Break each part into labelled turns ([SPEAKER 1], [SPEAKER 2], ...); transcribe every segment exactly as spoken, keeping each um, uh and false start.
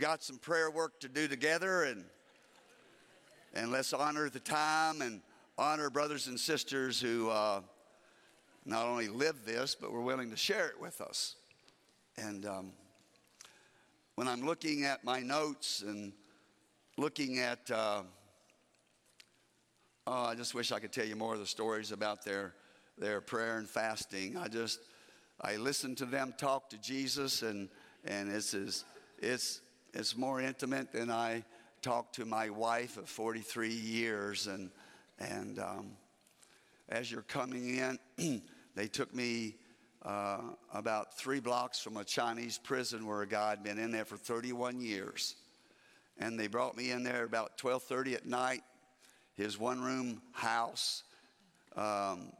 [SPEAKER 1] got some prayer work to do together, and and let's honor the time and honor brothers and sisters who uh, not only live this, but were willing to share it with us. And um, when I'm looking at my notes and looking at, uh, oh, I just wish I could tell you more of the stories about their their prayer and fasting. I just, I listen to them talk to Jesus, and and it's it's it's, it's more intimate than I talked to my wife of forty-three years. And and um, as you're coming in, they took me uh, about three blocks from a Chinese prison where a guy had been in there for thirty-one years. And they brought me in there about twelve thirty at night, his one-room house. Um,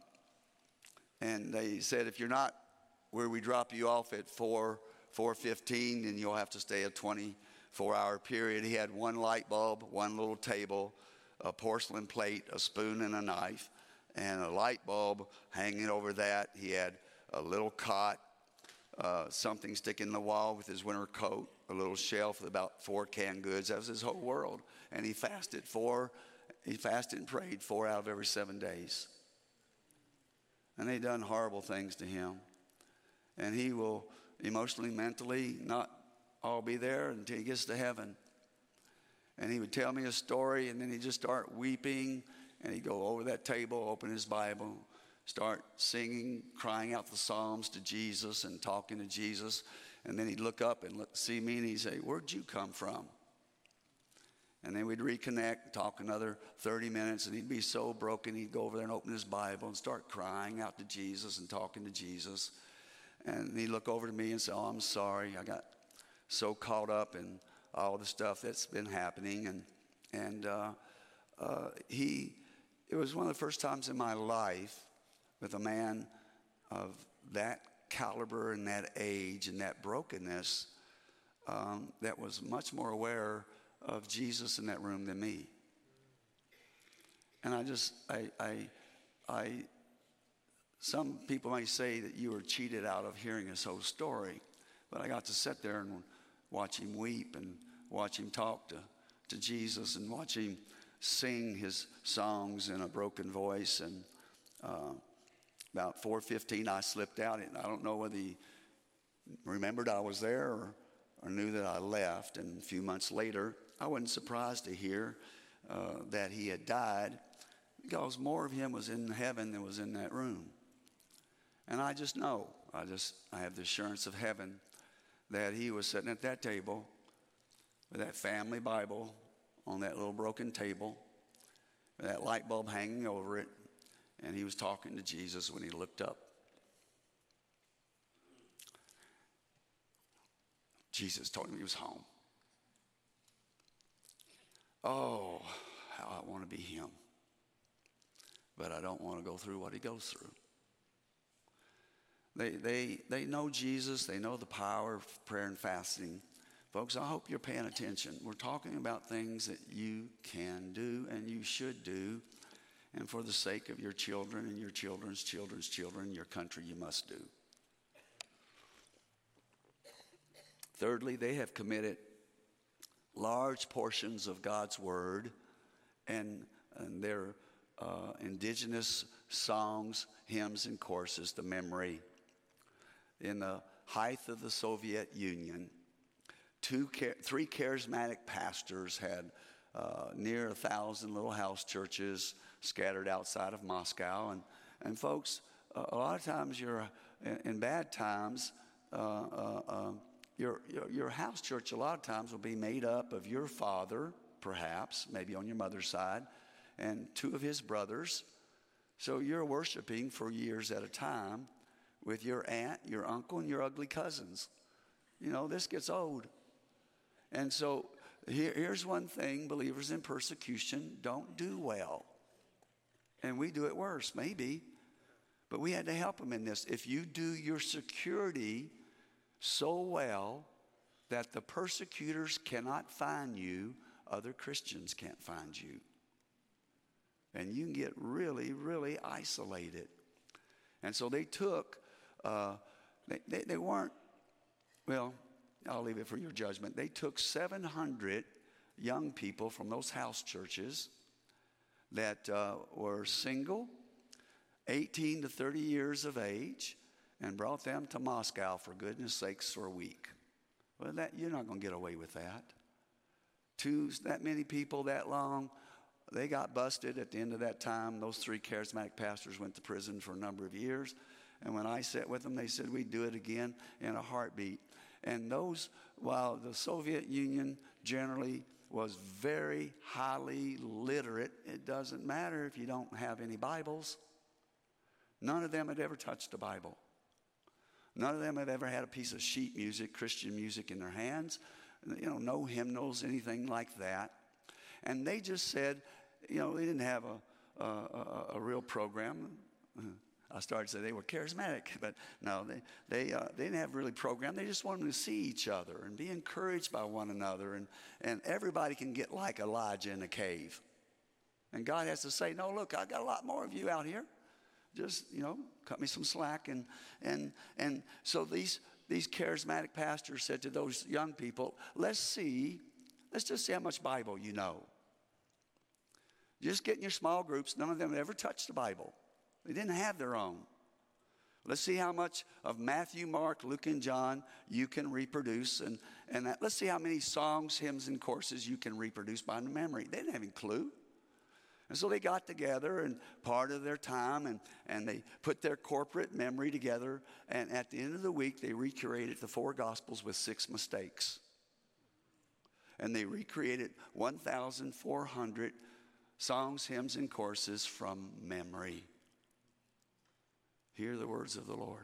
[SPEAKER 1] and they said, if you're not where we drop you off at four, four fifteen, then you'll have to stay a twenty-four hour period. He had one light bulb, one little table, a porcelain plate, a spoon and a knife, and a light bulb hanging over that. He had a little cot, uh, something sticking in the wall with his winter coat, a little shelf with about four canned goods. That was his whole world. And he fasted four, he fasted and prayed four out of every seven days. And they done horrible things to him. And he will emotionally, mentally not all be there until he gets to heaven. And he would tell me a story, and then he'd just start weeping, and he'd go over that table, open his Bible, start singing, crying out the Psalms to Jesus and talking to Jesus. And then he'd look up and look, see me, and he'd say, where'd you come from? And then we'd reconnect, talk another thirty minutes, and he'd be so broken, he'd go over there and open his Bible and start crying out to Jesus and talking to Jesus. And he'd look over to me and say, oh, I'm sorry. I got so caught up in all the stuff that's been happening. And and uh, uh, he, it was one of the first times in my life with a man of that caliber and that age and that brokenness um, that was much more aware of Jesus in that room than me. And I just, I, I, I, some people may say that you were cheated out of hearing his whole story, but I got to sit there and watch him weep and watch him talk to, to Jesus and watch him sing his songs in a broken voice. And uh, about four fifteen, I slipped out, and I don't know whether he remembered I was there or, or knew that I left. And a few months later, I wasn't surprised to hear uh, that he had died, because more of him was in heaven than was in that room. And I just know, I just, I have the assurance of heaven that he was sitting at that table with that family Bible on that little broken table, with that light bulb hanging over it, and he was talking to Jesus when he looked up. Jesus told him he was home. Oh, how I want to be him. But I don't want to go through what he goes through. They, they, they know Jesus. They know the power of prayer and fasting. Folks, I hope you're paying attention. We're talking about things that you can do and you should do. And for the sake of your children and your children's children's children, your country, you must do. Thirdly, they have committed large portions of God's word and, and their uh, indigenous songs, hymns, and choruses to memory. In the height of the Soviet Union, two, three charismatic pastors had uh, near a thousand little house churches scattered outside of Moscow. And, and folks, a lot of times you're in, in bad times, uh, uh, uh, Your, your, your house church a lot of times will be made up of your father, perhaps, maybe on your mother's side, and two of his brothers. So you're worshiping for years at a time with your aunt, your uncle, and your ugly cousins. You know, this gets old. And so here, here's one thing believers in persecution don't do well. And we do it worse, maybe. But we had to help them in this. If you do your security so well that the persecutors cannot find you, other Christians can't find you. And you can get really, really isolated. And so they took, uh, they, they, they weren't, well, I'll leave it for your judgment. They took seven hundred young people from those house churches that uh, were single, eighteen to thirty years of age, and brought them to Moscow, for goodness sakes, for a week. Well, that, you're not going to get away with that. Two, that many people that long, they got busted at the end of that time. Those three charismatic pastors went to prison for a number of years. And when I sat with them, they said we'd do it again in a heartbeat. And those, while the Soviet Union generally was very highly literate, it doesn't matter if you don't have any Bibles. None of them had ever touched a Bible. None of them had ever had a piece of sheet music, Christian music in their hands. You know, no hymnals, anything like that. And they just said, you know, they didn't have a, a, a real program. I started to say they were charismatic, but no, they they uh, they didn't have really program. They just wanted to see each other and be encouraged by one another, and and everybody can get like Elijah in a cave. And God has to say, no, look, I got a lot more of you out here. Just, you know, cut me some slack. And and and so these these charismatic pastors said to those young people, let's see, let's just see how much Bible you know. Just get in your small groups. None of them had ever touched the Bible. They didn't have their own. Let's see how much of Matthew, Mark, Luke, and John you can reproduce. And, and that, let's see how many songs, hymns, and courses you can reproduce by memory. They didn't have any clue. And so they got together and part of their time, and, and they put their corporate memory together. And at the end of the week, they recreated the four Gospels with six mistakes. And they recreated one thousand four hundred songs, hymns, and courses from memory. Hear the words of the Lord.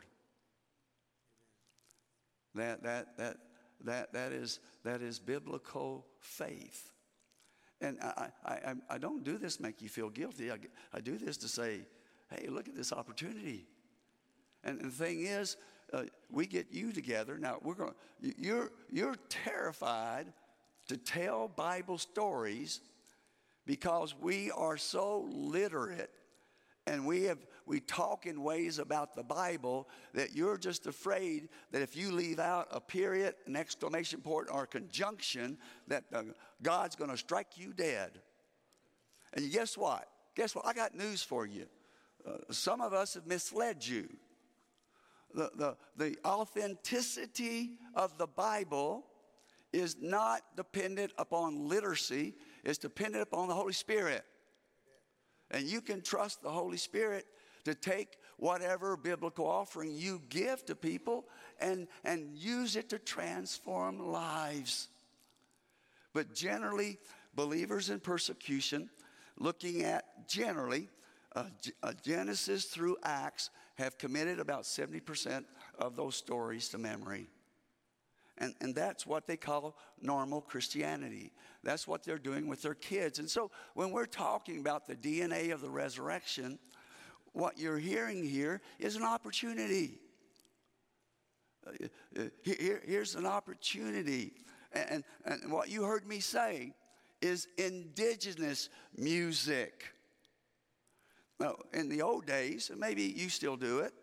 [SPEAKER 1] That that that that that is that is biblical faith. And I I I don't do this to make you feel guilty. I, I do this to say, hey, look at this opportunity. And, and the thing is, uh, we get you together. Now we're going. You're you're terrified to tell Bible stories because we are so literate. And we have we talk in ways about the Bible that you're just afraid that if you leave out a period, an exclamation point, or a conjunction, that uh, God's going to strike you dead. And guess what? Guess what? I got news for you. Uh, some of us have misled you. The, the, the authenticity of the Bible is not dependent upon literacy. It's dependent upon the Holy Spirit. And you can trust the Holy Spirit to take whatever biblical offering you give to people and, and use it to transform lives. But generally, believers in persecution, looking at generally, uh, uh, Genesis through Acts, have committed about seventy percent of those stories to memory. And, and that's what they call normal Christianity. That's what they're doing with their kids. And so when we're talking about the D N A of the resurrection, what you're hearing here is an opportunity. Uh, uh, here, here's an opportunity. And, and what you heard me say is indigenous music. Now, in the old days, and maybe you still do it,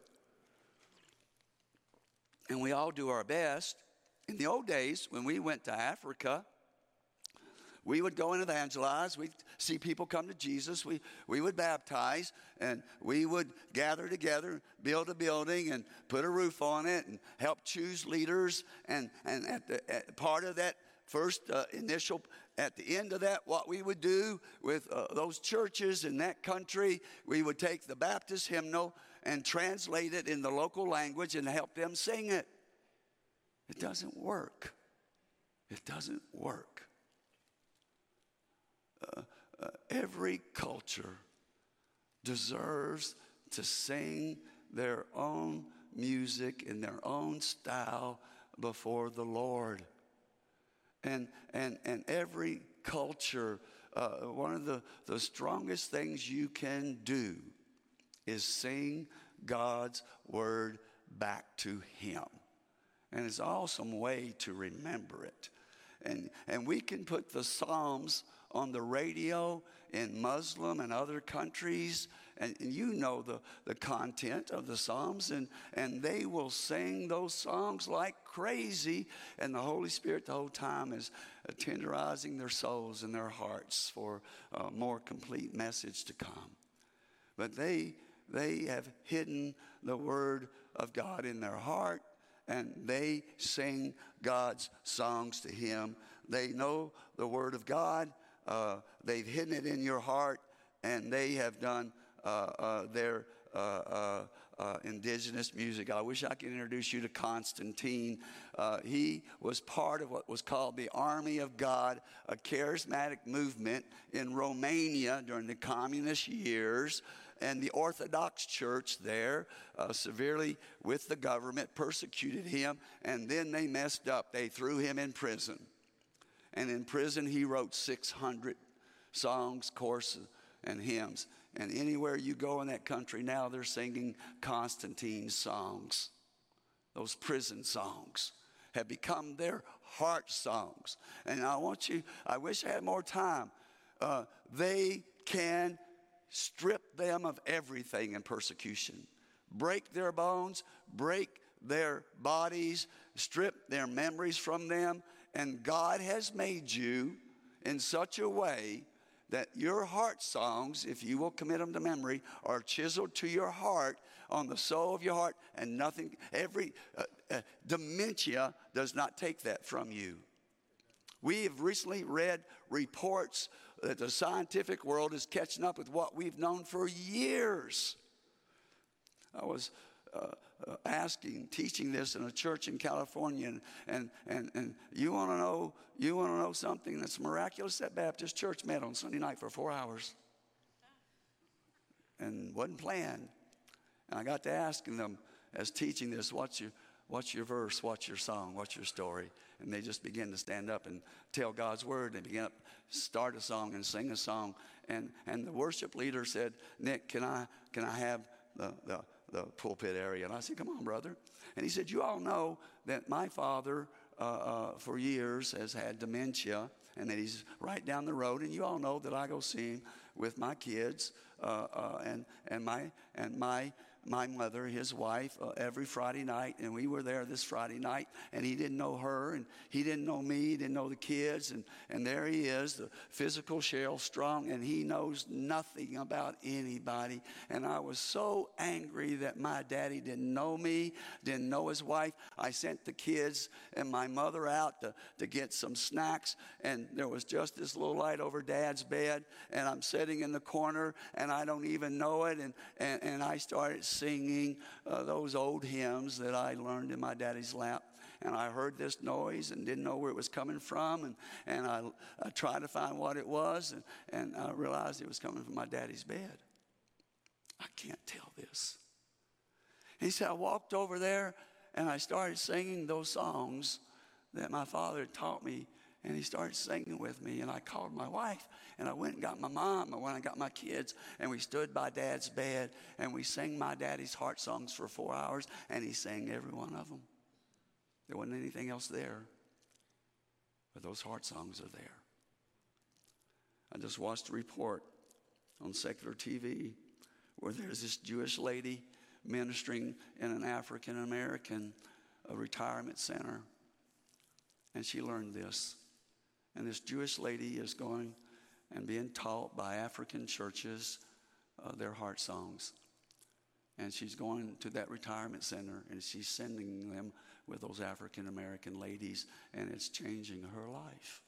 [SPEAKER 1] and we all do our best. In the old days, when we went to Africa, we would go and evangelize. We'd see people come to Jesus. We, we would baptize, and we would gather together, build a building, and put a roof on it, and help choose leaders. And, and at the at part of that first uh, initial, at the end of that, what we would do with uh, those churches in that country, we would take the Baptist hymnal and translate it in the local language and help them sing it. It doesn't work. It doesn't work. Uh, uh, every culture deserves to sing their own music in their own style before the Lord. And and and every culture, uh, one of the, the strongest things you can do is sing God's word back to him. And it's an awesome way to remember it. And, and we can put the Psalms on the radio in Muslim and other countries. And, and you know the, the content of the Psalms. And, and they will sing those songs like crazy. And the Holy Spirit the whole time is tenderizing their souls and their hearts for a more complete message to come. But they, they have hidden the Word of God in their heart. And they sing God's songs to Him. They know the Word of God. Uh, they've hidden it in your heart. And they have done uh, uh, their uh, uh, uh, indigenous music. I wish I could introduce you to Constantine. Uh, he was part of what was called the Army of God, a charismatic movement in Romania during the communist years. And the Orthodox Church there uh, severely with the government persecuted him. And then they messed up. They threw him in prison. And in prison he wrote six hundred songs, courses, and hymns. And anywhere you go in that country now, they're singing Constantine's songs. Those prison songs have become their heart songs. And I want you, I wish I had more time. Uh, they can strip them of everything in persecution. Break their bones, break their bodies, strip their memories from them. And God has made you in such a way that your heart songs, if you will commit them to memory, are chiseled to your heart, on the soul of your heart, and nothing, every uh, uh, dementia does not take that from you. We have recently read reports that the scientific world is catching up with what we've known for years. I was uh, uh, asking, teaching this in a church in California, and and and, and you want to know, you want to know something that's miraculous? That Baptist church met on Sunday night for four hours, and wasn't planned. And I got to asking them as teaching this, what's your What's your verse? What's your song? What's your story? And they just begin to stand up and tell God's word. They begin to start a song and sing a song. And and the worship leader said, Nick, can I can I have the, the, the pulpit area? And I said, come on, brother. And he said, you all know that my father uh, uh, for years has had dementia, and that he's right down the road. And you all know that I go see him with my kids uh, uh, and and my and my. my mother, his wife, uh, every Friday night. And we were there this Friday night, and he didn't know her, and he didn't know me, he didn't know the kids. And, and there he is, the physical Cheryl Strong, and he knows nothing about anybody. And I was so angry that my daddy didn't know me, didn't know his wife. I sent the kids and my mother out to, to get some snacks, and there was just this little light over Dad's bed, and I'm sitting in the corner, and I don't even know it. And, and, and I started singing uh, those old hymns that I learned in my daddy's lap. And I heard this noise and didn't know where it was coming from. And, and I, I tried to find what it was, and, and I realized it was coming from my daddy's bed. I can't tell this. And he said, I walked over there and I started singing those songs that my father had taught me. And he started singing with me, and I called my wife, and I went and got my mom, and when I got my kids, and we stood by Dad's bed, and we sang my daddy's heart songs for four hours, and he sang every one of them. There wasn't anything else there, but those heart songs are there. I just watched a report on secular T V where there's this Jewish lady ministering in an African-American uh, retirement center, and she learned this. And this Jewish lady is going and being taught by African churches uh, their heart songs. And she's going to that retirement center, and she's sending them with those African American ladies, and it's changing her life.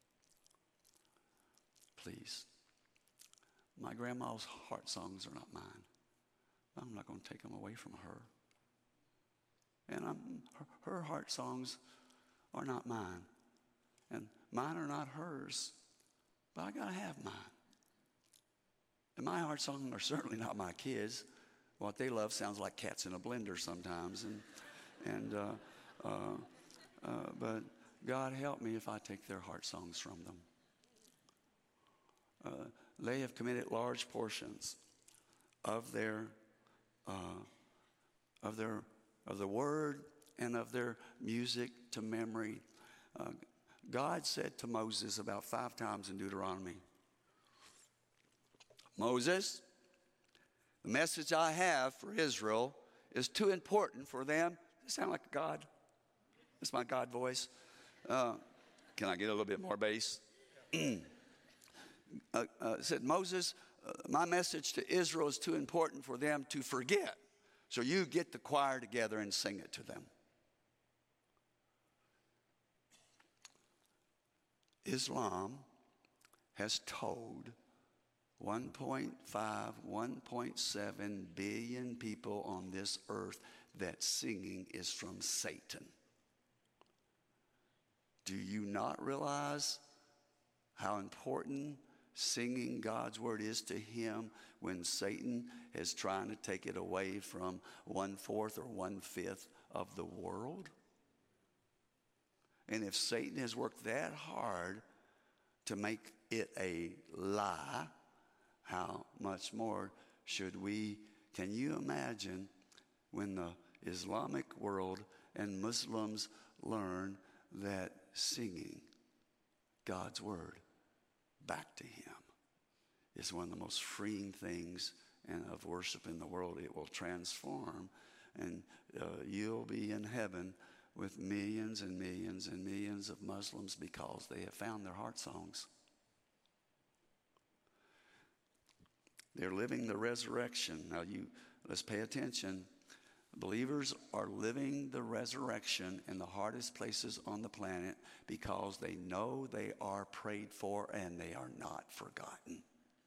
[SPEAKER 1] Please. My grandma's heart songs are not mine. I'm not going to take them away from her. And I'm, her, her heart songs are not mine. And mine are not hers, but I got to have mine. And my heart songs are certainly not my kids. What they love sounds like cats in a blender sometimes. And, and uh, uh, uh, but God help me if I take their heart songs from them. Uh, they have committed large portions of their, uh, of their, of the word and of their music to memory. Uh, God said to Moses about five times in Deuteronomy, Moses, the message I have for Israel is too important for them. Does it sound like God? That's my God voice. Uh, can I get a little bit more bass? uh, uh, said, Moses, uh, my message to Israel is too important for them to forget. So you get the choir together and sing it to them. Islam has told one point five, one point seven billion people on this earth that singing is from Satan. Do you not realize how important singing God's word is to him when Satan is trying to take it away from one-fourth or one-fifth of the world? And if Satan has worked that hard to make it a lie, how much more should we? Can you imagine when the Islamic world and Muslims learn that singing God's word back to him is one of the most freeing things and of worship in the world? It will transform, and uh, you'll be in heaven with millions and millions and millions of Muslims because they have found their heart songs. They're living the resurrection. Now, you let's pay attention. Believers are living the resurrection in the hardest places on the planet because they know they are prayed for and they are not forgotten.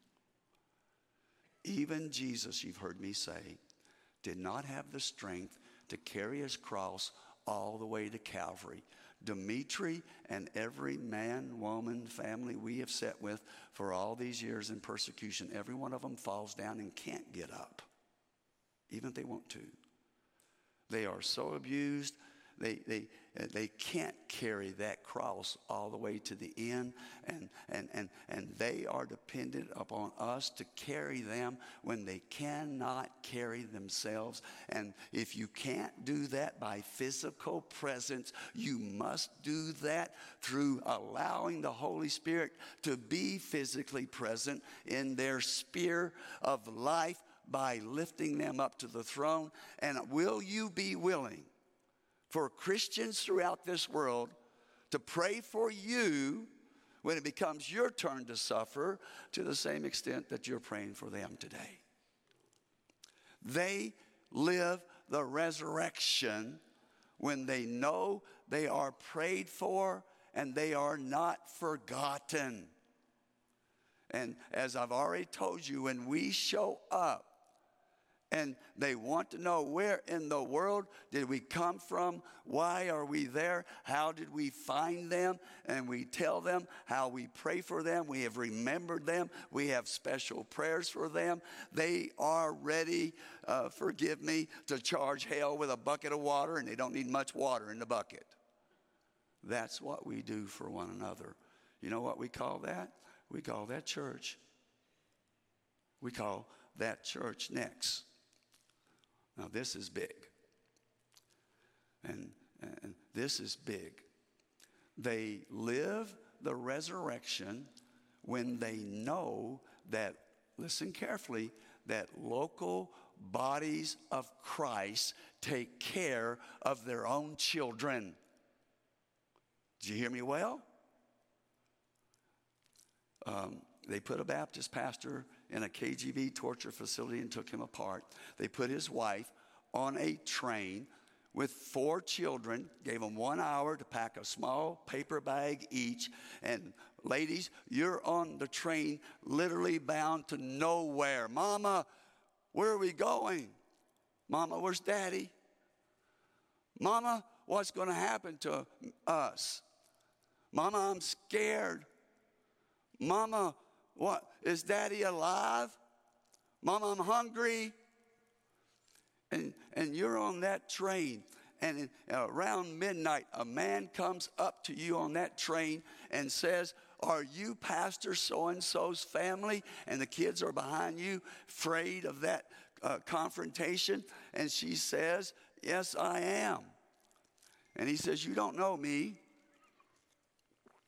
[SPEAKER 1] Even Jesus, you've heard me say, did not have the strength to carry his cross all the way to Calvary. Dimitri and every man, woman, family we have sat with for all these years in persecution, every one of them falls down and can't get up, even if they want to. They are so abused, they they they can't carry that cross all the way to the end, and and and and they are dependent upon us to carry them when they cannot carry themselves. And if you can't do that by physical presence, you must do that through allowing the Holy Spirit to be physically present in their sphere of life by lifting them up to the throne. And will you be willing for Christians throughout this world to pray for you when it becomes your turn to suffer to the same extent that you're praying for them today? They live the resurrection when they know they are prayed for and they are not forgotten. And as I've already told you, when we show up, and they want to know, where in the world did we come from? Why are we there? How did we find them? And we tell them how we pray for them. We have remembered them. We have special prayers for them. They are ready, uh, forgive me, to charge hell with a bucket of water, and they don't need much water in the bucket. That's what we do for one another. You know what we call that? We call that church. We call that church next. Now, this is big. And, and this is big. They live the resurrection when they know that, listen carefully, that local bodies of Christ take care of their own children. Did you hear me well? Um, they put a Baptist pastor in a K G B torture facility and took him apart. They put his wife on a train with four children, gave them one hour to pack a small paper bag each. And ladies, you're on the train literally bound to nowhere. Mama, where are we going? Mama, where's Daddy? Mama, what's going to happen to us? Mama, I'm scared. Mama, what? Is Daddy alive? Mama, I'm hungry. And, and you're on that train. And in, uh, around midnight, a man comes up to you on that train and says, are you Pastor so-and-so's family? And the kids are behind you, afraid of that uh, confrontation. And she says, yes, I am. And he says, you don't know me.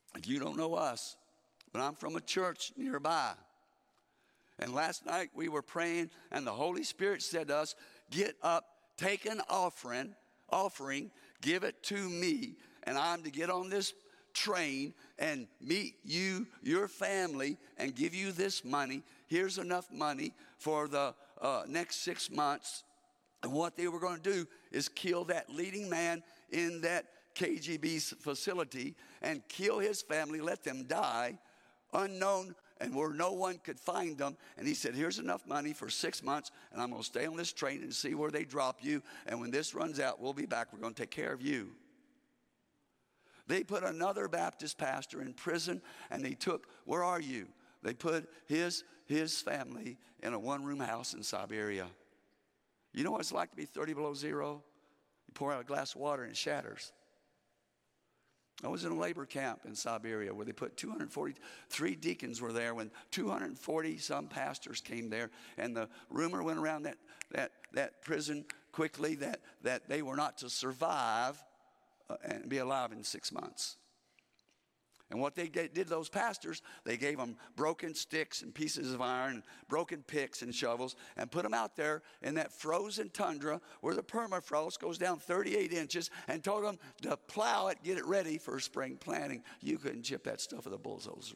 [SPEAKER 1] If you don't know us, but I'm from a church nearby. And last night we were praying, and the Holy Spirit said to us, get up, take an offering, offering, give it to me, and I'm to get on this train and meet you, your family, and give you this money. Here's enough money for the uh, next six months. And what they were going to do is kill that leading man in that K G B facility and kill his family, let them die, unknown, and where no one could find them. And he said, here's enough money for six months, and I'm going to stay on this train and see where they drop you. And when this runs out, we'll be back. We're going to take care of you. They put another Baptist pastor in prison, and they took, where are you? They put his, his family in a one-room house in Siberia. You know what it's like to be thirty below zero? You pour out a glass of water and it shatters. I was in a labor camp in Siberia where they put two hundred forty-three deacons were there when two hundred forty some pastors came there, and the rumor went around that that that prison quickly that that they were not to survive uh, and be alive in six months. And what they did to those pastors, they gave them broken sticks and pieces of iron, and broken picks and shovels, and put them out there in that frozen tundra where the permafrost goes down thirty-eight inches, and told them to plow it, get it ready for spring planting. You couldn't chip that stuff with a bulldozer.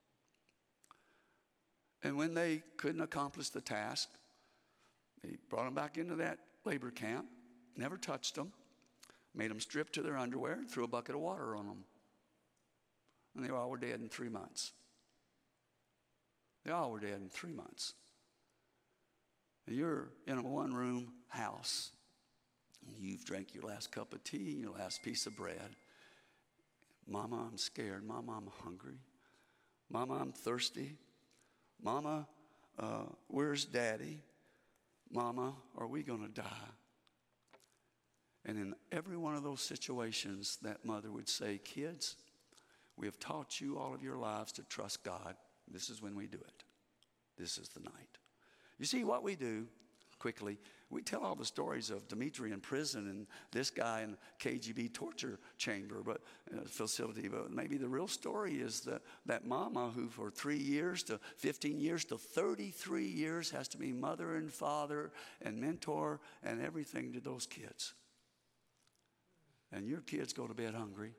[SPEAKER 1] And when they couldn't accomplish the task, they brought them back into that labor camp, never touched them, made them strip to their underwear, and threw a bucket of water on them. And they all were dead in three months. They all were dead in three months. And you're in a one-room house. And you've drank your last cup of tea, your last piece of bread. Mama, I'm scared. Mama, I'm hungry. Mama, I'm thirsty. Mama, uh, where's Daddy? Mama, are we going to die? And in every one of those situations, that mother would say, kids, we have taught you all of your lives to trust God. This is when we do it. This is the night. You see, what we do, quickly, we tell all the stories of Dimitri in prison and this guy in K G B torture chamber but uh, facility. But maybe the real story is that, that mama who for three years to fifteen years to thirty-three years has to be mother and father and mentor and everything to those kids. And your kids go to bed hungry.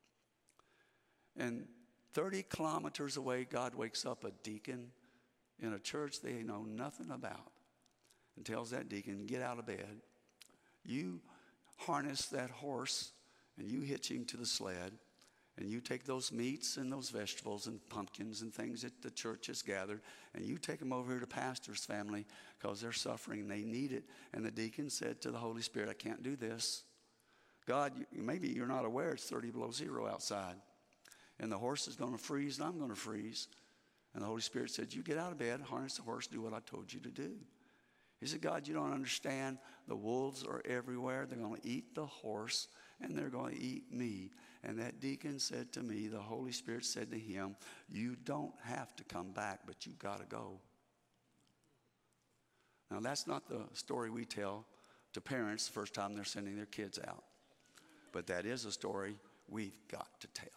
[SPEAKER 1] And thirty kilometers away, God wakes up a deacon in a church they know nothing about and tells that deacon, get out of bed. You harness that horse and you hitch him to the sled, and you take those meats and those vegetables and pumpkins and things that the church has gathered, and you take them over here to pastor's family because they're suffering and they need it. And the deacon said to the Holy Spirit, I can't do this. God, you, maybe you're not aware it's thirty below zero outside. And the horse is going to freeze, and I'm going to freeze. And the Holy Spirit said, you get out of bed, harness the horse, do what I told you to do. He said, God, you don't understand. The wolves are everywhere. They're going to eat the horse, and they're going to eat me. And that deacon said to me, the Holy Spirit said to him, you don't have to come back, but you've got to go. Now, that's not the story we tell to parents the first time they're sending their kids out. But that is a story we've got to tell.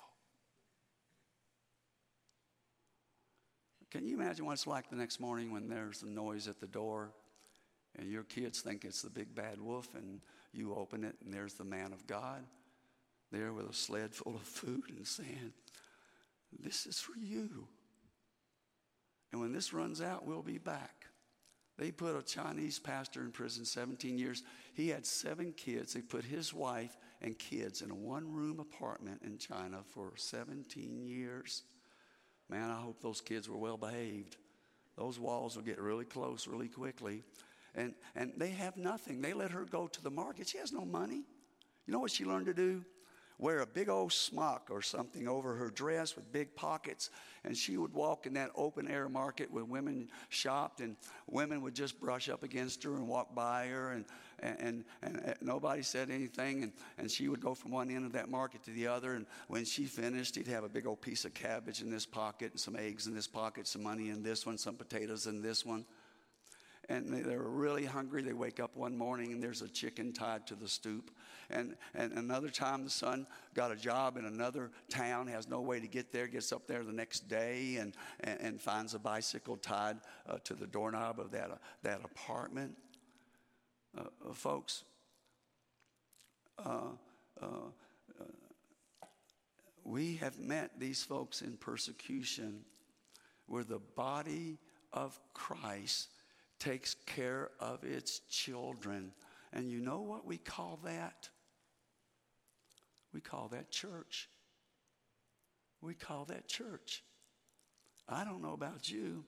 [SPEAKER 1] Can you imagine what it's like the next morning when there's a noise at the door and your kids think it's the big bad wolf, and you open it and there's the man of God there with a sled full of food and saying, this is for you. And when this runs out, we'll be back. They put a Chinese pastor in prison seventeen years. He had seven kids. They put his wife and kids in a one-room apartment in China for seventeen years. Man, I hope those kids were well behaved. Those walls will get really close really quickly. And, and they have nothing. They let her go to the market. She has no money. You know what she learned to do? Wear a big old smock or something over her dress with big pockets. And she would walk in that open air market where women shopped, and women would just brush up against her and walk by her, and and, and, and nobody said anything. And, and she would go from one end of that market to the other. And when she finished, he'd have a big old piece of cabbage in this pocket and some eggs in this pocket, some money in this one, some potatoes in this one. and they, they're really hungry. They wake up one morning and there's a chicken tied to the stoop. And, and another time the son got a job in another town, has no way to get there, gets up there the next day and, and, and finds a bicycle tied uh, to the doorknob of that, uh, that apartment. Uh, uh, folks, uh, uh, uh, we have met these folks in persecution where the body of Christ takes care of its children. And you know what we call that? We call that church. We call that church. I don't know about you.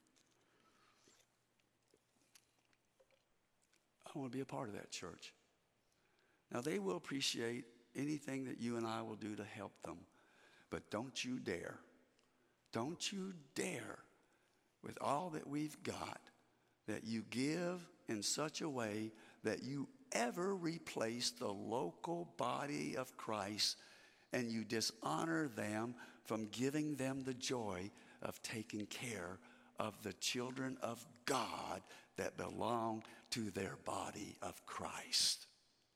[SPEAKER 1] I want to be a part of that church. Now, they will appreciate anything that you and I will do to help them. But don't you dare, don't you dare, with all that we've got, that you give in such a way that you ever replace the local body of Christ and you dishonor them from giving them the joy of taking care of the children of God that belong to their body of Christ.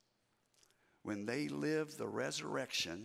[SPEAKER 1] When they live the resurrection,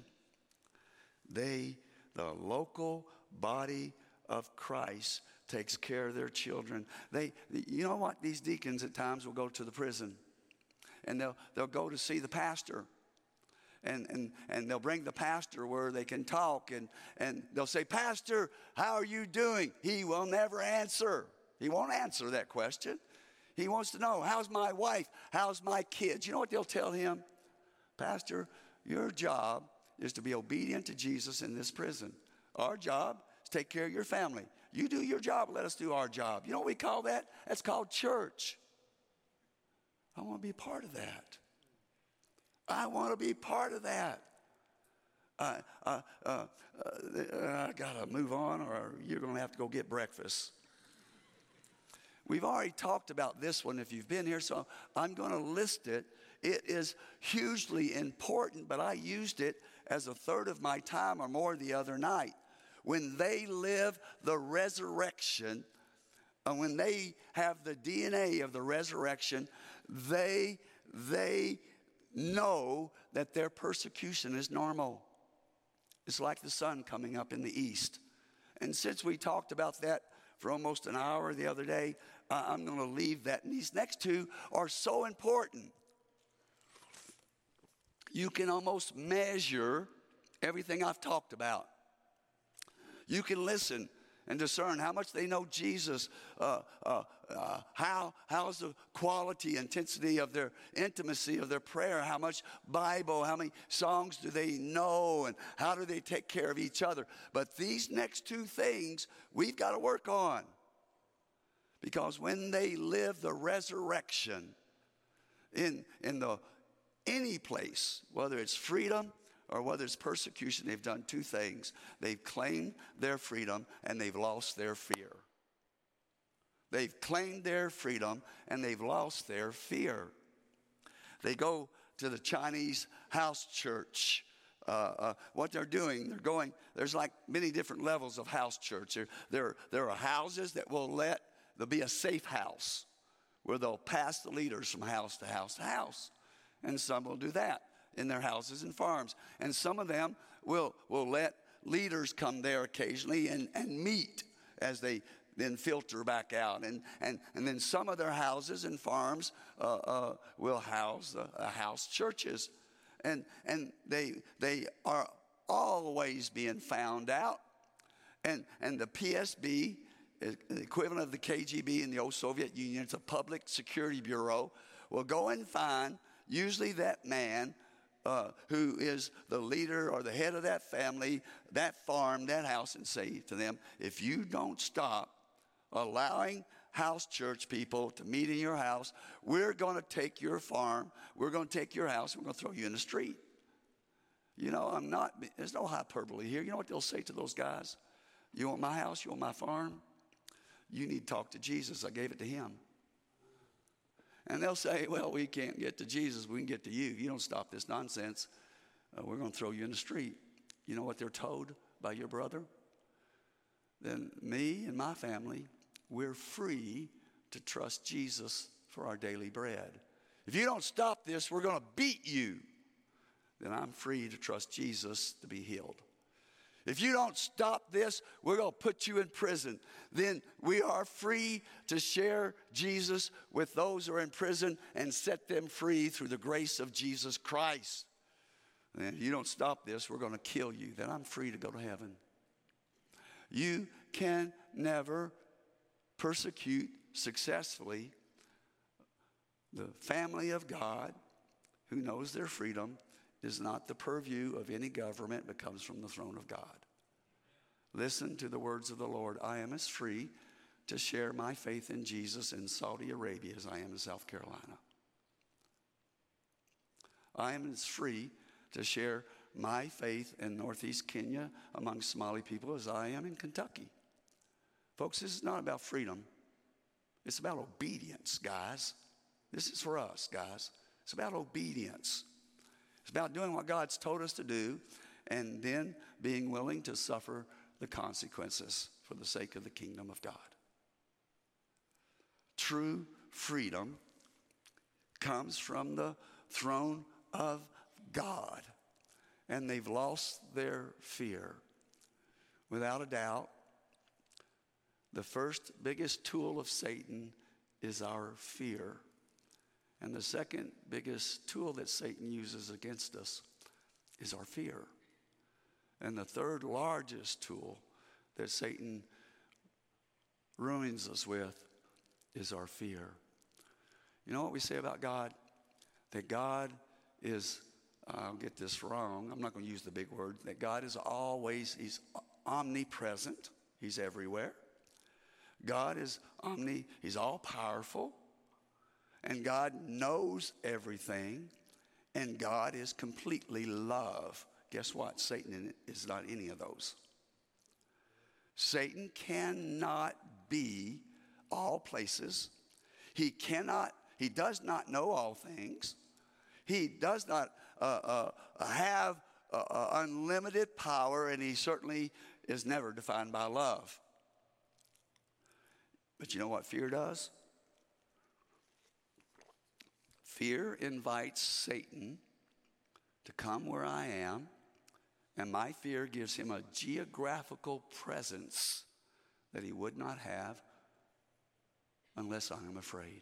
[SPEAKER 1] they, the local body of Christ, takes care of their children. They, you know what? These deacons at times will go to the prison, and they'll they'll go to see the pastor, and and and they'll bring the pastor where they can talk, and and they'll say, "Pastor, how are you doing?" He will never answer. He won't answer that question. He wants to know, how's my wife? How's my kids? You know what they'll tell him? Pastor, your job is to be obedient to Jesus in this prison. Our job is to take care of your family. You do your job, let us do our job. You know what we call that? That's called church. I want to be a part of that. I want to be part of that. Uh, uh, uh, uh, I got to move on, or you're going to have to go get breakfast. We've already talked about this one if you've been here, so I'm going to list it. It is hugely important, but I used it as a third of my time or more the other night. When they live the resurrection, and when they have the D N A of the resurrection, they, they know that their persecution is normal. It's like the sun coming up in the east. And since we talked about that for almost an hour the other day, uh, I'm going to leave that. And these next two are so important. You can almost measure everything I've talked about. You can listen and discern how much they know Jesus, uh, uh, uh, how how's the quality, intensity of their intimacy, of their prayer, how much Bible, how many songs do they know, and how do they take care of each other. But these next two things we've got to work on, because when they live the resurrection in, in the any place, whether it's freedom or whether it's persecution, they've done two things. They've claimed their freedom and they've lost their fear. They've claimed their freedom and they've lost their fear. They go to the Chinese house church. Uh, uh, what they're doing, they're going, there's like many different levels of house church. There, there, there are houses that will let, there'll be a safe house where they'll pass the leaders from house to house to house. And some will do that in their houses and farms. And some of them will, will let leaders come there occasionally and, and meet as they then filter back out. And, and, and then some of their houses and farms uh, uh, will house uh, house churches. And, and they, they are always being found out. And, and the P S B, the equivalent of the K G B in the old Soviet Union, it's a public security bureau, will go and find usually that man uh, who is the leader or the head of that family, that farm, that house, and say to them, if you don't stop allowing house church people to meet in your house, we're going to take your farm, we're going to take your house, and we're going to throw you in the street. You know, I'm not, there's no hyperbole here. You know what they'll say to those guys? You want my house? You want my farm? You need to talk to Jesus. I gave it to him. And they'll say, well, we can't get to Jesus. We can get to you. If you don't stop this nonsense, uh, we're going to throw you in the street. You know what they're told by your brother? Then me and my family, we're free to trust Jesus for our daily bread. If you don't stop this, we're going to beat you. Then I'm free to trust Jesus to be healed. If you don't stop this, we're going to put you in prison. Then we are free to share Jesus with those who are in prison and set them free through the grace of Jesus Christ. And if you don't stop this, we're going to kill you. Then I'm free to go to heaven. You can never persecute successfully the family of God who knows their freedom is not the purview of any government, but comes from the throne of God. Listen to the words of the Lord. I am as free to share my faith in Jesus in Saudi Arabia as I am in South Carolina. I am as free to share my faith in Northeast Kenya among Somali people as I am in Kentucky. Folks, this is not about freedom. It's about obedience, guys. This is for us, guys. It's about obedience. It's about doing what God's told us to do and then being willing to suffer the consequences for the sake of the kingdom of God. True freedom comes from the throne of God, and they've lost their fear. Without a doubt, the first biggest tool of Satan is our fear. And the second biggest tool that Satan uses against us is our fear. And the third largest tool that Satan ruins us with is our fear. You know what we say about God? That God is, I'll get this wrong, I'm not going to use the big word, that God is always, he's omnipresent, he's everywhere. God is omni, he's all powerful. And God knows everything, and God is completely love. Guess what? Satan is not any of those. Satan cannot be all places. He cannot, he does not know all things. He does not uh, uh, have uh, uh, unlimited power, and he certainly is never defined by love. But you know what fear does? Fear invites Satan to come where I am, and my fear gives him a geographical presence that he would not have unless I am afraid.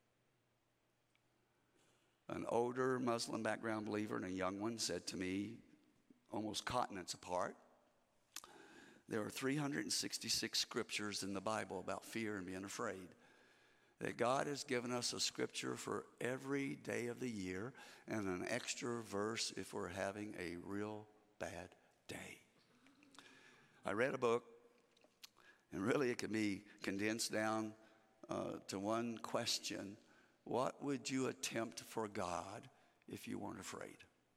[SPEAKER 1] An older Muslim background believer and a young one said to me, almost continents apart, there are three hundred sixty-six scriptures in the Bible about fear and being afraid. That God has given us a scripture for every day of the year and an extra verse if we're having a real bad day. I read a book, and really it can be condensed down uh, to one question. What would you attempt for God if you weren't afraid?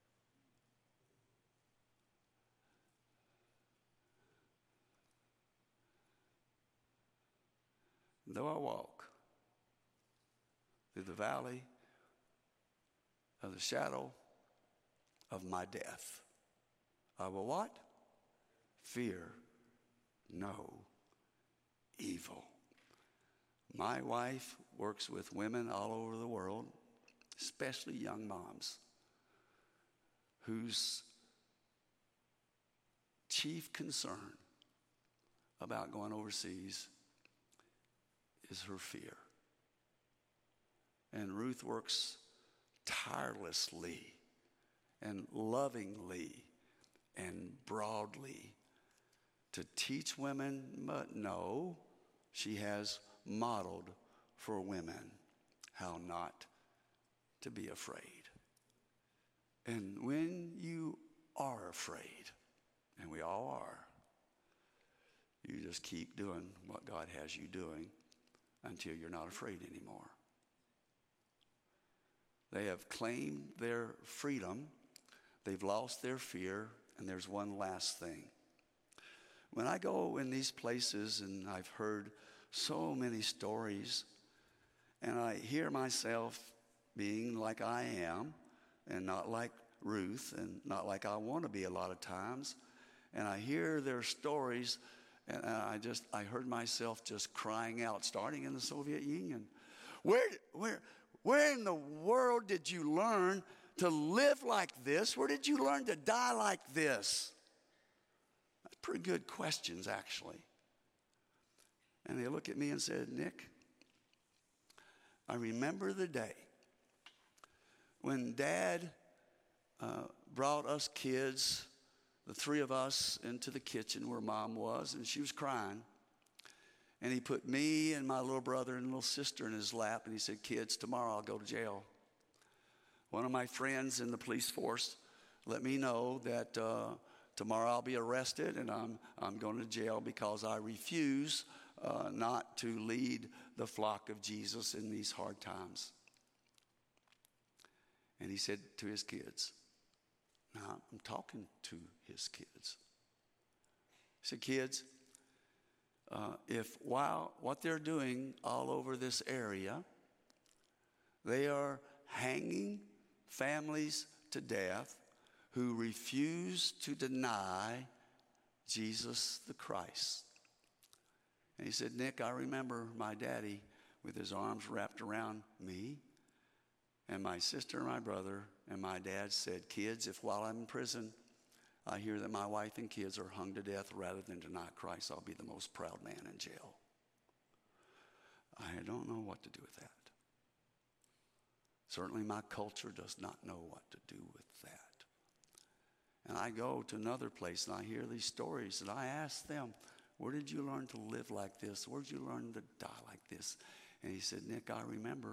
[SPEAKER 1] Though I walk through the valley of the shadow of my death, I will what? Fear no evil. My wife works with women all over the world, especially young moms, whose chief concern about going overseas is her fear. And Ruth works tirelessly and lovingly and broadly to teach women, but no, she has modeled for women how not to be afraid. And when you are afraid, and we all are, you just keep doing what God has you doing until you're not afraid anymore. They have claimed their freedom. They've lost their fear. And there's one last thing. When I go in these places, and I've heard so many stories, and I hear myself being like I am, and not like Ruth, and not like I want to be a lot of times, and I hear their stories, And I just, I heard myself just crying out, starting in the Soviet Union. Where, where, where in the world did you learn to live like this? Where did you learn to die like this? That's pretty good questions, actually. And they looked at me and said, Nick, I remember the day when Dad uh, brought us kids, the three of us, into the kitchen where Mom was, and she was crying. And he put me and my little brother and little sister in his lap, and he said, kids, tomorrow I'll go to jail. One of my friends in the police force let me know that uh, tomorrow I'll be arrested, and I'm, I'm going to jail because I refuse uh, not to lead the flock of Jesus in these hard times. And he said to his kids, now I'm talking to his kids. He said, kids, uh, if while what they're doing all over this area, they are hanging families to death who refuse to deny Jesus the Christ. And he said, Nick, I remember my daddy with his arms wrapped around me and my sister and my brother, and my dad said, kids, if while I'm in prison, I hear that my wife and kids are hung to death rather than deny Christ, I'll be the most proud man in jail. I don't know what to do with that. Certainly my culture does not know what to do with that. And I go to another place and I hear these stories and I ask them, where did you learn to live like this? Where did you learn to die like this? And he said, Nick, I remember.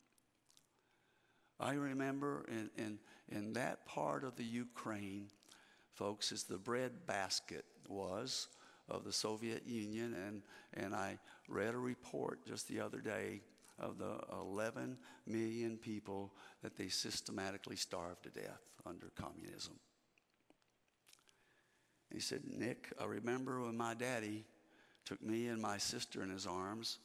[SPEAKER 1] I remember in, in, in that part of the Ukraine, folks, as the bread basket was of the Soviet Union. And, and I read a report just the other day of the eleven million people that they systematically starved to death under communism. He said, Nick, I remember when my daddy took me and my sister in his arms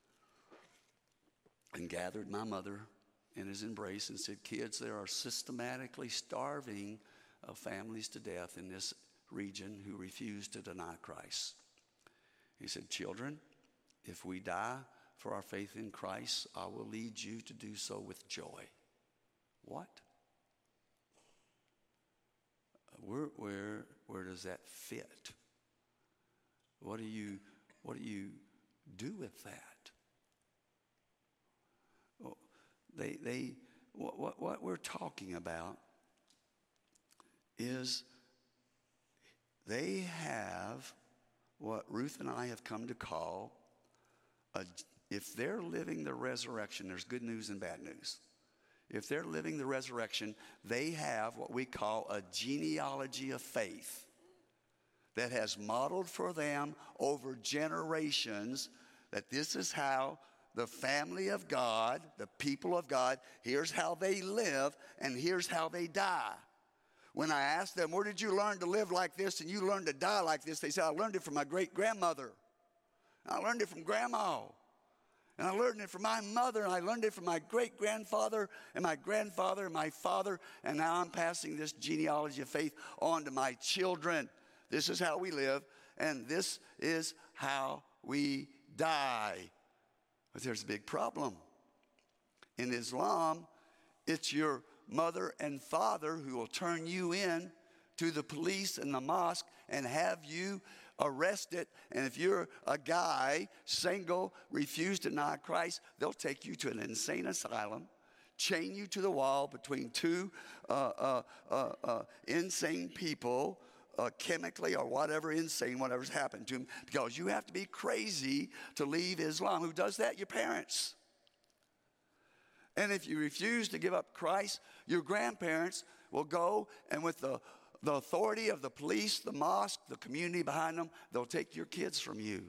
[SPEAKER 1] and gathered my mother in his embrace and said, kids, there are systematically starving uh, families to death in this region who refuse to deny Christ. He said, children, if we die for our faith in Christ, I will lead you to do so with joy. What? Where, where, where does that fit? What do you, what do you do with that? Well, they, they, what, what, what we're talking about is they have what Ruth and I have come to call, a, if they're living the resurrection, there's good news and bad news. If they're living the resurrection, they have what we call a genealogy of faith that has modeled for them over generations that this is how the family of God, the people of God, here's how they live and here's how they die. When I asked them, where did you learn to live like this and you learned to die like this? They said, I learned it from my great-grandmother. I learned it from Grandma. And I learned it from my mother, and I learned it from my great-grandfather, and my grandfather, and my father, and now I'm passing this genealogy of faith on to my children. This is how we live, and this is how we die. But there's a big problem. In Islam, it's your mother and father who will turn you in to the police and the mosque and have you arrested. And if you're a guy, single, refuse to deny Christ, they'll take you to an insane asylum, chain you to the wall between two uh, uh, uh, uh, insane people, uh, chemically or whatever, insane, whatever's happened to them, because you have to be crazy to leave Islam. Who does that? Your parents. And if you refuse to give up Christ, your grandparents will go and with the The authority of the police, the mosque, the community behind them, they'll take your kids from you.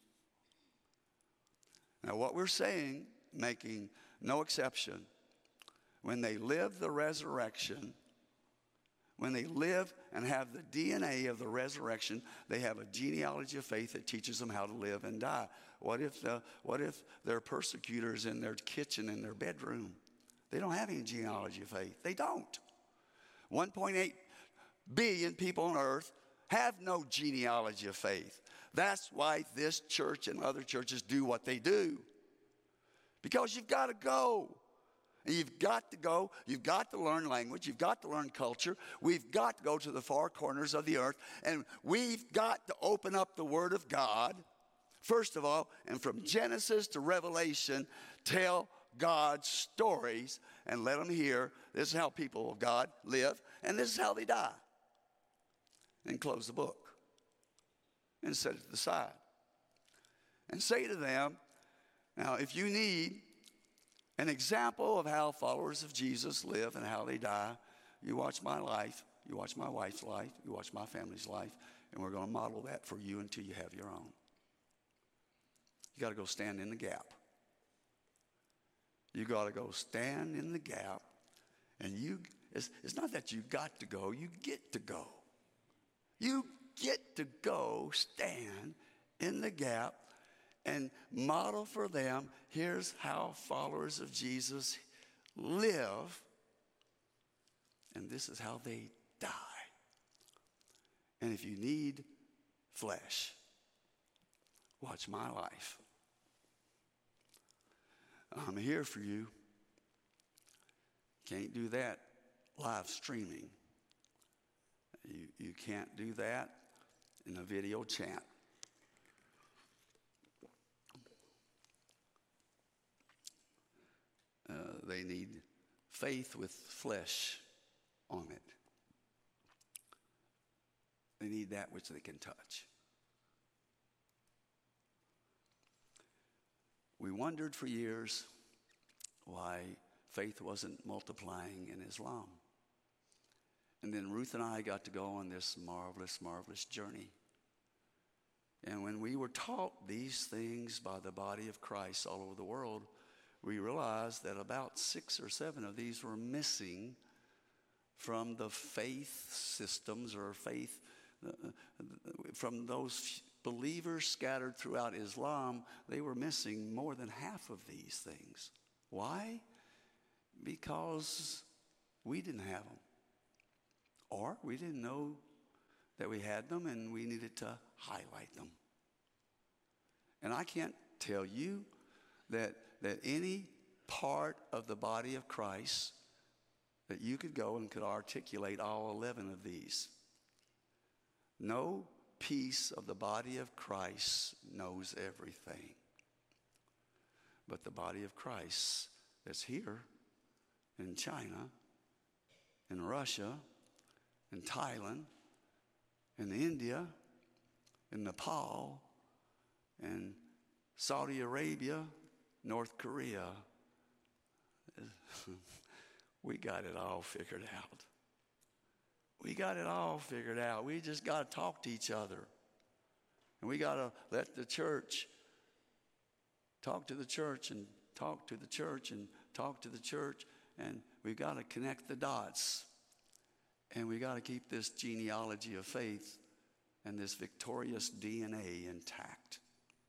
[SPEAKER 1] Now, what we're saying, making no exception, when they live the resurrection, when they live and have the D N A of the resurrection, they have a genealogy of faith that teaches them how to live and die. What if the, what if their persecutors in their kitchen, in their bedroom? They don't have any genealogy of faith. They don't. one point eight billion people on earth have no genealogy of faith. That's why this church and other churches do what they do. Because you've got to go. And you've got to go. You've got to learn language. You've got to learn culture. We've got to go to the far corners of the earth. And we've got to open up the Word of God, first of all, and from Genesis to Revelation, tell God's stories and let them hear this is how people of God live, and this is how they die. And close the book and set it to the side. And say to them, now, if you need an example of how followers of Jesus live and how they die, you watch my life, you watch my wife's life, you watch my family's life, and we're going to model that for you until you have your own. You got to go stand in the gap. You got to go stand in the gap, and you, it's, it's not that you got to go, you get to go. You get to go stand in the gap and model for them, here's how followers of Jesus live, and this is how they die. And if you need flesh, watch my life. I'm here for you. Can't do that live streaming. You, you can't do that in a video chat. Uh, they need faith with flesh on it. They need that which they can touch. We wondered for years why faith wasn't multiplying in Islam. And then Ruth and I got to go on this marvelous, marvelous journey. And when we were taught these things by the body of Christ all over the world, we realized that about six or seven of these were missing from the faith systems or faith, uh, from those believers scattered throughout Islam. They were missing more than half of these things. Why? Because we didn't have them. Or we didn't know that we had them and we needed to highlight them. And I can't tell you that that any part of the body of Christ that you could go and could articulate all eleven of these. No piece of the body of Christ knows everything. But the body of Christ that's here in China, in Russia, in Thailand, in India, in Nepal, in Saudi Arabia, North Korea, we got it all figured out. We got it all figured out. We just got to talk to each other. And we got to let the church talk to the church and talk to the church and talk to the church. And we've got to connect the dots. And we got to keep this genealogy of faith and this victorious D N A intact.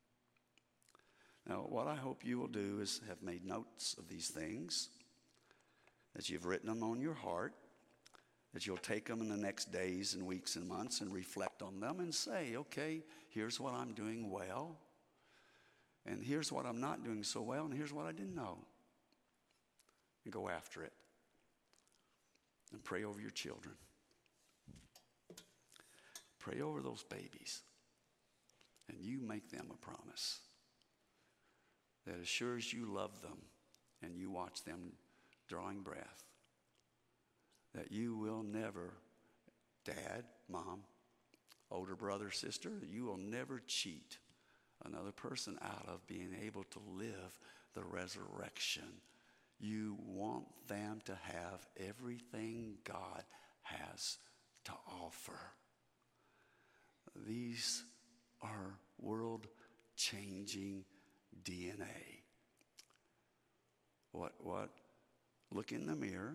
[SPEAKER 1] Now, what I hope you will do is have made notes of these things, that you've written them on your heart, that you'll take them in the next days and weeks and months and reflect on them and say, okay, here's what I'm doing well, and here's what I'm not doing so well, and here's what I didn't know. And go after it. And pray over your children. Pray over those babies. And you make them a promise that as sure as you love them and you watch them drawing breath, that you will never, dad, mom, older brother, sister, you will never cheat another person out of being able to live the resurrection. You want them to have everything God has to offer. These are world-changing D N A. What, what? Look in the mirror,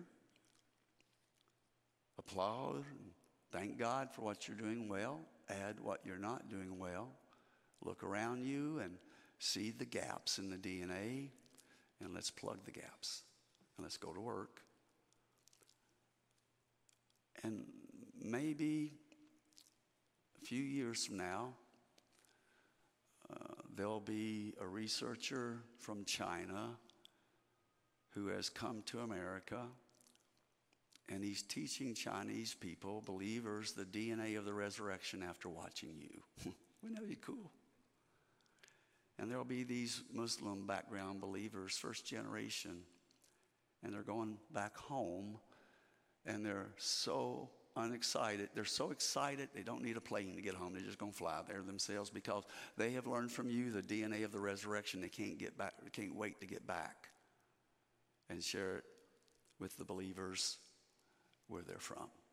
[SPEAKER 1] applaud, and thank God for what you're doing well, add what you're not doing well. Look around you and see the gaps in the D N A, and let's plug the gaps, and let's go to work. And maybe a few years from now, uh, there'll be a researcher from China who has come to America, and he's teaching Chinese people, believers, the D N A of the resurrection after watching you. Wouldn't that be cool? And there'll be these Muslim background believers, first generation, and they're going back home, and they're so unexcited. They're so excited they don't need a plane to get home. They're just going to fly there themselves because they have learned from you the D N A of the resurrection. They can't get back. They can't wait to get back and share it with the believers where they're from.